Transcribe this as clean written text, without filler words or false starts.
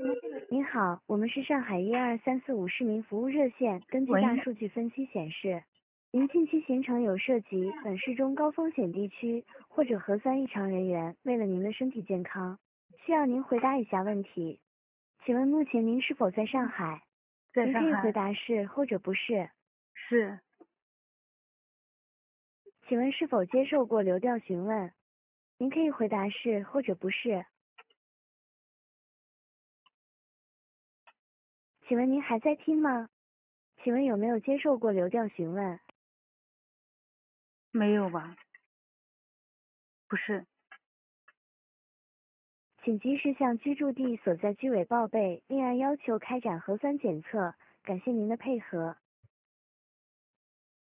您好，我们是上海12345市民服务热线。根据喂， 大数据分析显示，您近期行程有涉及本市中高风险地区或者核酸异常人员。为了您的身体健康，需要您回答以下问题。请问目前您是否在上海？您可以回答是或者不是。 是。 请问是否接受过流调询问？您可以回答是或者不是。请问您还在听吗？请问有没有接受过流调询问？ 没有吧？不是。 请及时向居住地所在居委报备，并按要求开展核酸检测。感谢您的配合。